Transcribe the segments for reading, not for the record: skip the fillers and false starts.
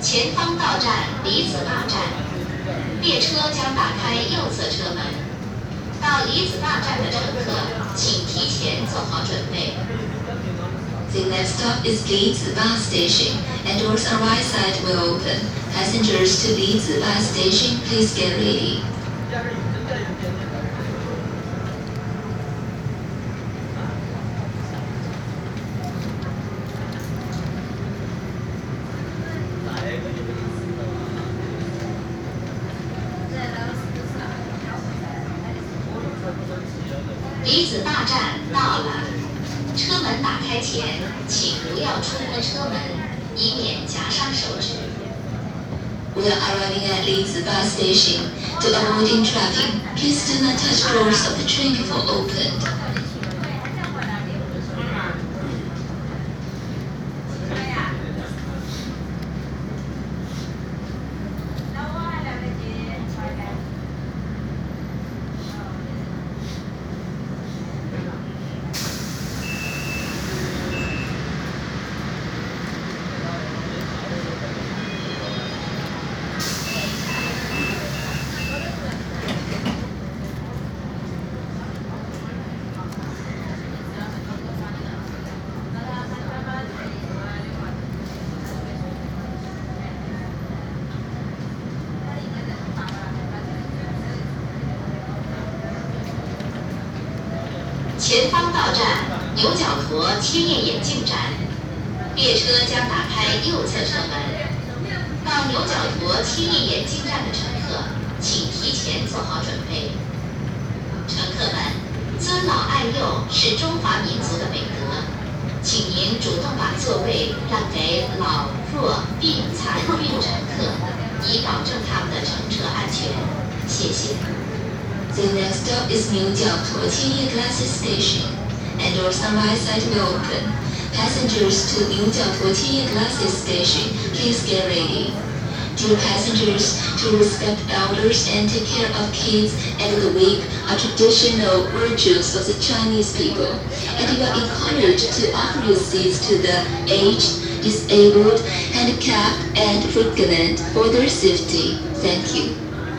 前方到站李子坝站，列车将打开右侧车门。到李子坝站的乘客，请提前做好准备。 The next stop is Liziba Station, and doors on right side will open. Passengers to Liziba Station, please get ready. 李子坝站到了，车门打开前，请不要触摸车门，以免夹伤手指。 We are arriving at Liziba Station. To avoid entrapping, please do not touch doors of the train before opened. 前方到站牛角坨千叶眼镜站，列车将打开右侧车门。到牛角坨千叶眼镜站的乘客，请提前做好准备。乘客们，尊老爱幼是中华民族的美德，请您主动把座位让给老弱病残孕乘客，以保证他们的乘车安全。谢谢。 The next stop is Newjiao Tianye Glacis Station, and doors on right side will open. Passengers to Newjiao Tianye Glacis Station, please get ready. Dear passengers, to respect elders and take care of kids and the weak are traditional virtues of the Chinese people, and you are encouraged to offer your seats to the aged, disabled, handicapped, and pregnant for their safety. Thank you.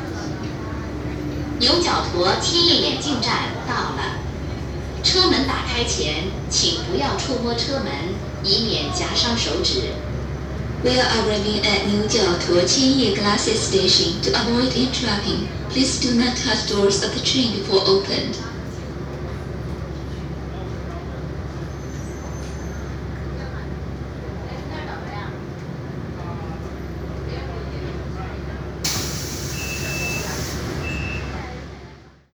牛角坨千叶眼镜站到了，车门打开前，请不要触摸车门，以免夹伤手指。 We are arriving at Newjiao Tianye Glacis Station. To avoid entrapping, please do not touch doors of the train before opened.